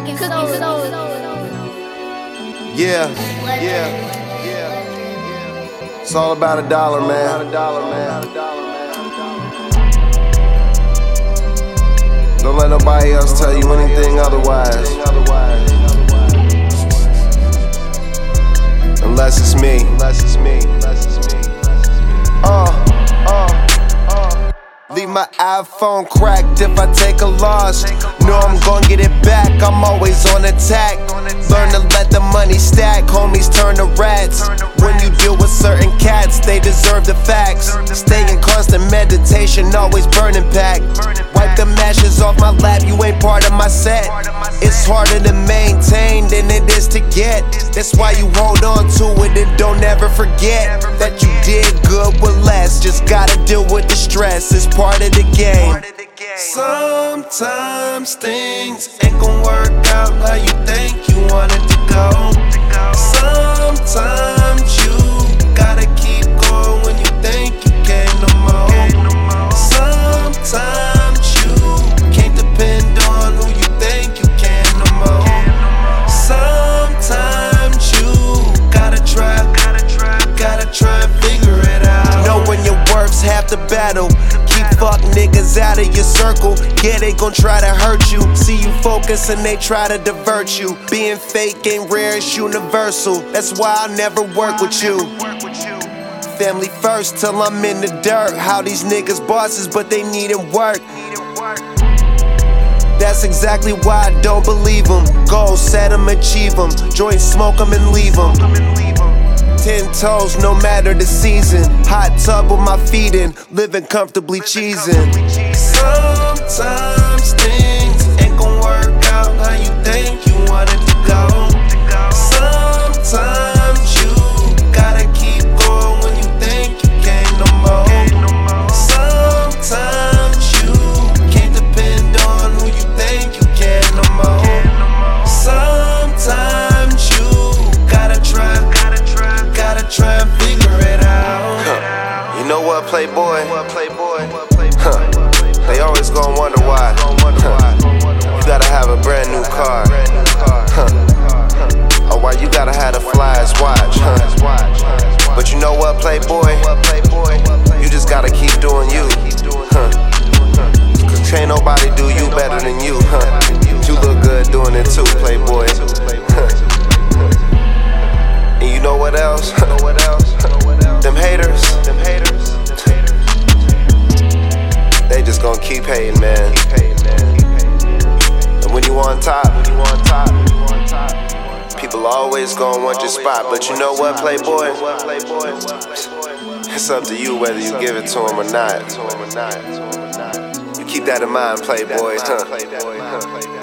Yeah. It's all about a dollar, man. Don't let nobody else tell you anything otherwise. Unless it's me. Leave my iPhone cracked if I take a loss. Know I'm gon' get it back, I'm always on attack. Learn to let the money stack, homies turn to rats. When you deal with certain cats, they deserve the facts. Stay in constant meditation, always burning pack. Wipe the ashes off my lap, you ain't part of my set. It's harder to maintain than it is to get. That's why you hold on to it and don't ever forget that you did good with less. Just gotta deal with the stress, it's part of the game. Sometimes things ain't gon' work out how you think you want it to go. Sometimes you gotta keep going when you think you can't no more. Sometimes you can't depend on who you think you can no more. Sometimes you gotta try and figure it out. Know when your worth's half the battle. Fuck niggas out of your circle. Yeah, they gon' try to hurt you. See you focus and they try to divert you. Being fake ain't rare, it's universal. That's why I'll never work with you. Family first till I'm in the dirt. How these niggas bosses but they needin' work. That's exactly why I don't believe them. Goals, set them, achieve them. Joint, smoke them and leave them. 10 toes, no matter the season. Hot tub with my feet in, living comfortably cheesing. Sometimes things ain't gon' work out how you think you want it to go. Sometimes you gotta keep going when you think you can't no more. Sometimes you can't depend on who you think you can no more. Sometimes you gotta try and figure it out. You know what, Playboy? They always gon' wonder why. You gotta have a brand new car. Or why you gotta have the flyest watch. But you know what, Playboy? You just gotta keep doing you. Cause can't nobody do you better than you. You look good doing it too, Playboy. And you know what else? Them haters, they just gon' keep hating, man. And when you on top, people always gon' want your spot. But you know what, Playboy? It's up to you whether you give it to them or not. You keep that in mind, Playboy.